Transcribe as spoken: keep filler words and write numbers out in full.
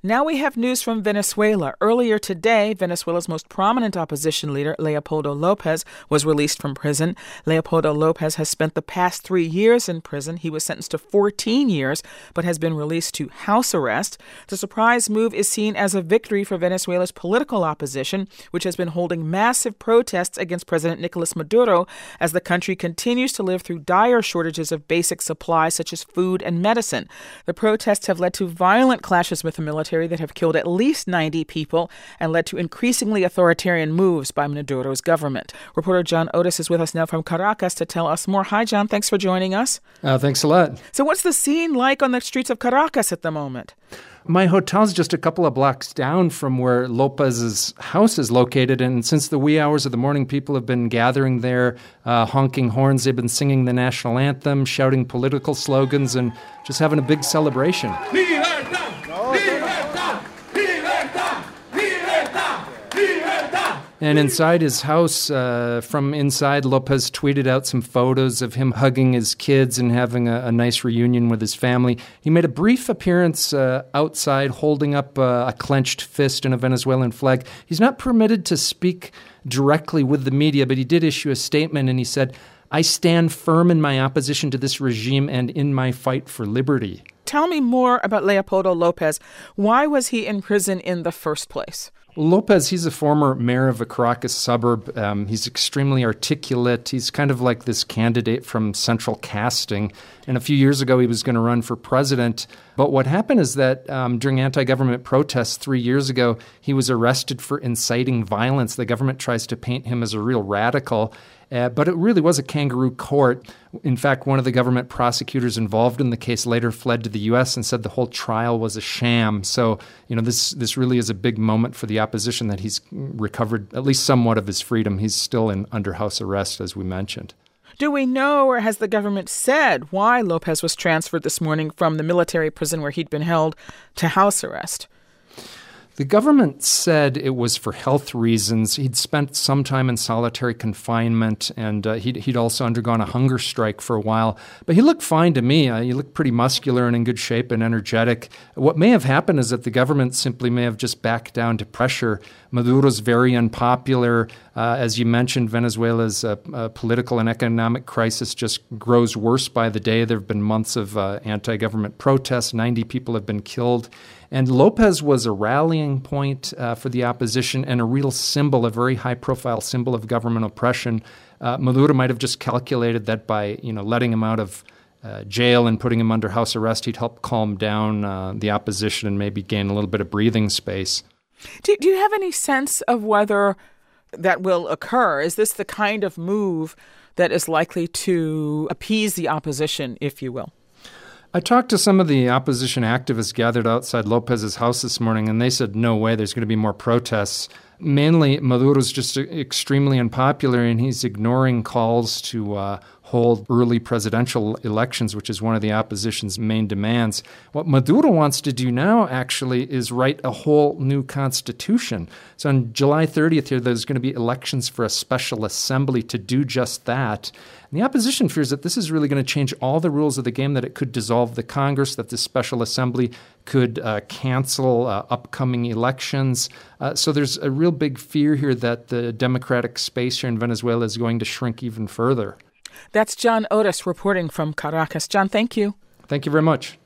Now we have news from Venezuela. Earlier today, Venezuela's most prominent opposition leader, Leopoldo Lopez, was released from prison. Leopoldo Lopez has spent the past three years in prison. He was sentenced to fourteen years, but has been released to house arrest. The surprise move is seen as a victory for Venezuela's political opposition, which has been holding massive protests against President Nicolas Maduro as the country continues to live through dire shortages of basic supplies such as food and medicine. The protests have led to violent clashes with the military that have killed at least ninety people and led to increasingly authoritarian moves by Maduro's government. Reporter John Otis is with us now from Caracas to tell us more. Hi, John. Thanks for joining us. Uh, thanks a lot. So what's the scene like on the streets of Caracas at the moment? My hotel's just a couple of blocks down from where Lopez's house is located, and since the wee hours of the morning, people have been gathering there, uh, honking horns. They've been singing the national anthem, shouting political slogans, and just having a big celebration. Libertad! Libertad! Libertad! Libertad! Libertad! And inside his house, uh, from inside, Lopez tweeted out some photos of him hugging his kids and having a, a nice reunion with his family. He made a brief appearance uh, outside, holding up uh, a clenched fist and a Venezuelan flag. He's not permitted to speak directly with the media, but he did issue a statement, and he said, "I stand firm in my opposition to this regime and in my fight for liberty." Tell me more about Leopoldo Lopez. Why was he in prison in the first place? Lopez, he's a former mayor of a Caracas suburb. Um, he's extremely articulate. He's kind of like this candidate from central casting. And a few years ago, he was going to run for president. But what happened is that um, during anti-government protests three years ago, he was arrested for inciting violence. The government tries to paint him as a real radical. Uh, but it really was a kangaroo court. In fact, one of the government prosecutors involved in the case later fled to the U S and said the whole trial was a sham. So, you know, this this really is a big moment for the opposition that he's recovered at least somewhat of his freedom. He's still in under house arrest, as we mentioned. Do we know, or has the government said, why Lopez was transferred this morning from the military prison where he'd been held to house arrest? The government said it was for health reasons. He'd spent some time in solitary confinement, and uh, he'd, he'd also undergone a hunger strike for a while. But he looked fine to me. Uh, he looked pretty muscular and in good shape and energetic. What may have happened is that the government simply may have just backed down to pressure. Maduro's very unpopular. Uh, as you mentioned, Venezuela's uh, uh, political and economic crisis just grows worse by the day. There have been months of uh, anti-government protests. ninety people have been killed. And Lopez was a rallying point uh, for the opposition and a real symbol, a very high-profile symbol of government oppression. Uh, Maduro might have just calculated that by, you know, letting him out of uh, jail and putting him under house arrest, he'd help calm down uh, the opposition and maybe gain a little bit of breathing space. Do, do you have any sense of whether that will occur? Is this the kind of move that is likely to appease the opposition, if you will? I talked to some of the opposition activists gathered outside Lopez's house this morning, and they said, no way, there's going to be more protests. Mainly, Maduro's just extremely unpopular, and he's ignoring calls to uh, hold early presidential elections, which is one of the opposition's main demands. What Maduro wants to do now, actually, is write a whole new constitution. So on July thirtieth here, there's going to be elections for a special assembly to do just that. And the opposition fears that this is really going to change all the rules of the game, that it could dissolve the Congress, that this special assembly could uh, cancel uh, upcoming elections. Uh, so there's a real big fear here that the democratic space here in Venezuela is going to shrink even further. That's John Otis reporting from Caracas. John, thank you. Thank you very much.